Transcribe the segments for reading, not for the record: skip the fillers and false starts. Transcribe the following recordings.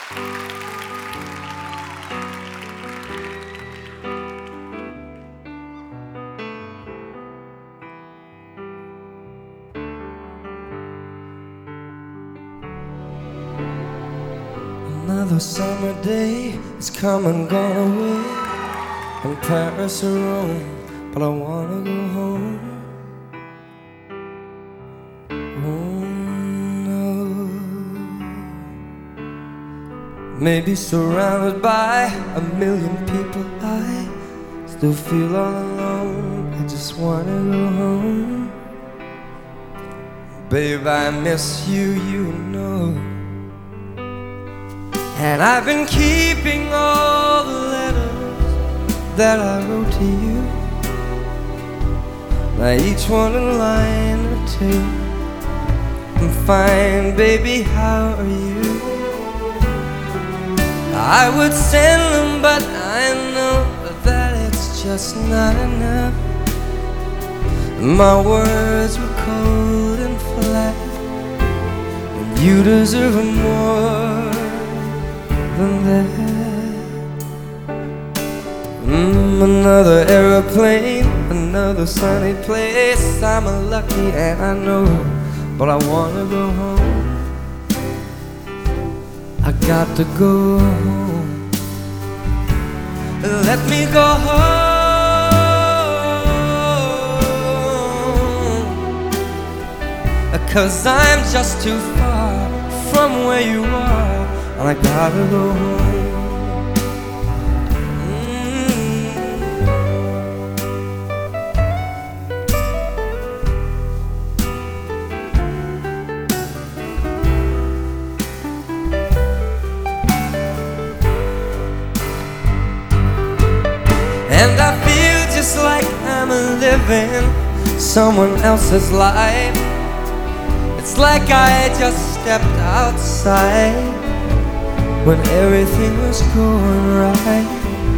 Another summer day has come and gone away in Paris or Rome, but I wanna go home. Oh no. Maybe surrounded by a million people, I still feel all alone. I just wanna go home. Babe, I miss you, you know. And I've been keeping all the letters that I wrote to you. Now each one a line or two. I'm fine, baby, how are you? I would send them, but I know that it's just not enough. My words were cold and flat, and you deserve more than that. Another aeroplane, another sunny place. I'm lucky and I know, but I wanna go home. I got to go home. Let me go home, 'cause I'm just too far from where you are, and I gotta go home. And I feel just like I'm living someone else's life. It's like I just stepped outside when everything was going right.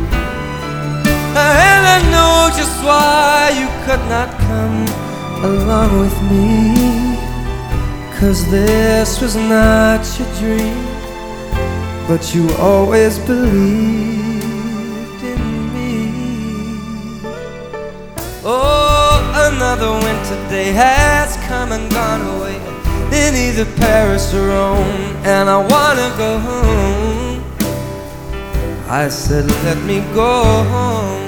And I know just why you could not come along with me, 'cause this was not your dream, but you always believed in me. Oh, another winter day has come and gone away in either Paris or Rome, and I wanna go home. I said, let me go home.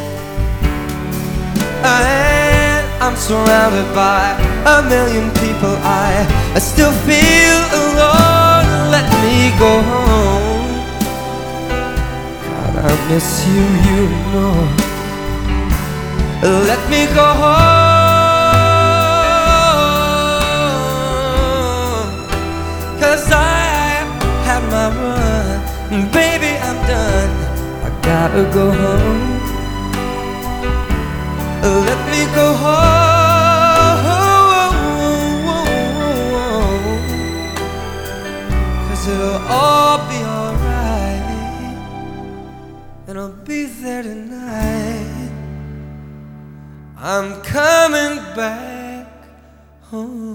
And I'm surrounded by a million people, I still feel alone. Let me go home. God, I miss you, you know. Let me go home, 'cause I had my run. Baby, I'm done. I gotta go home. Let me go home, 'cause it'll all be alright, and I'll be there tonight. I'm coming back home.